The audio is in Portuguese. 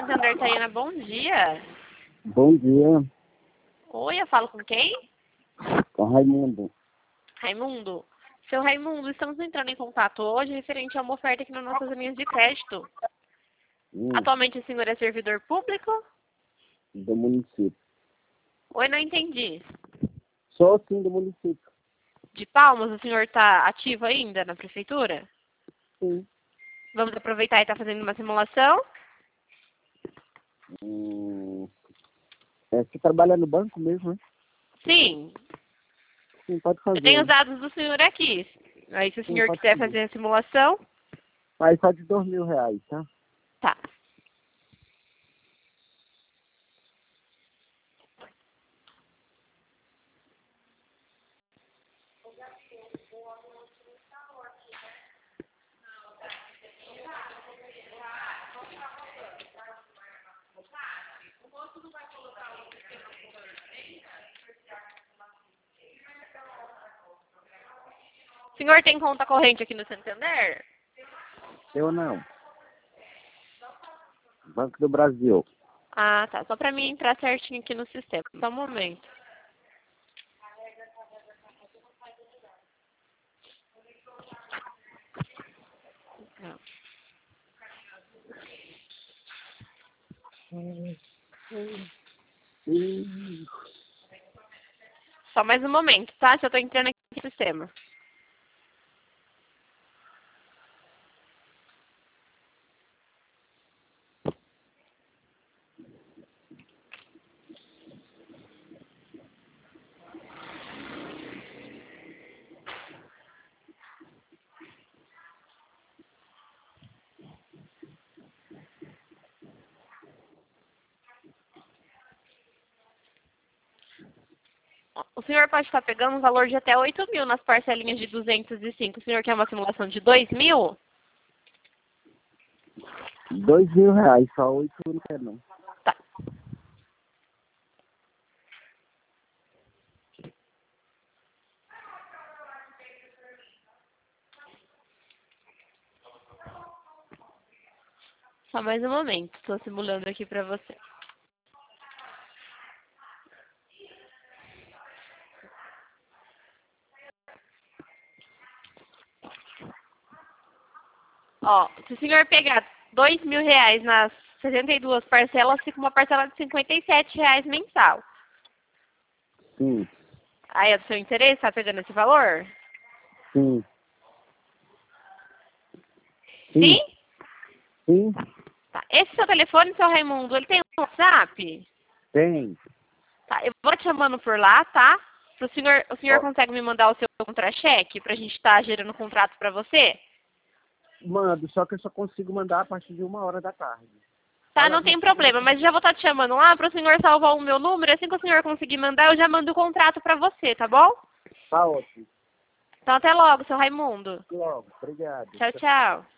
Santander, Tayana, bom dia. Bom dia, Oi, eu falo com quem? com Raimundo. Raimundo. Seu Raimundo, estamos entrando em contato hoje referente a uma oferta aqui nas nossas linhas de crédito. Atualmente o senhor é servidor público? Do município. Oi, não entendi. Sou sim do município. De Palmas, o senhor está ativo ainda na prefeitura? Sim. Vamos aproveitar e estar fazendo uma simulação? Você trabalha no banco mesmo, né? Sim. Sim, pode fazer. Eu tenho os dados do senhor aqui. Aí, se o senhor quiser fazer a simulação... Mas só de R$ 2.000, tá? Tá. O senhor tem conta corrente aqui no Santander? Eu não. Banco do Brasil. Ah, tá. Só pra mim entrar certinho aqui no sistema. Só um momento. Só mais um momento, tá? Já tô entrando aqui no sistema. O senhor pode estar pegando um valor de até 8.000 nas parcelinhas de 205. O senhor quer uma simulação de 2.000? R$ 2.000, só 8 não quero não. Tá. Só mais um momento. Estou simulando aqui pra você. Ó, se o senhor pegar R$ 2.000 nas 62 parcelas, fica uma parcela de R$ 57 mensal. Sim. Aí é do seu interesse, tá pegando esse valor? Sim. Sim? Sim. Tá. Esse seu telefone, seu Raimundo, ele tem um WhatsApp? Tem. Tá, eu vou te chamando por lá, tá? O senhor consegue me mandar o seu contra-cheque pra gente estar gerando contrato pra você? Mando, só que eu só consigo mandar a partir de 1h da tarde. Tá, não tem problema, mas já vou estar te chamando lá pro senhor salvar o meu número. Assim que o senhor conseguir mandar, eu já mando o contrato pra você, tá bom? Tá ótimo. Então até logo, seu Raimundo. Logo, obrigado. Tchau, tchau.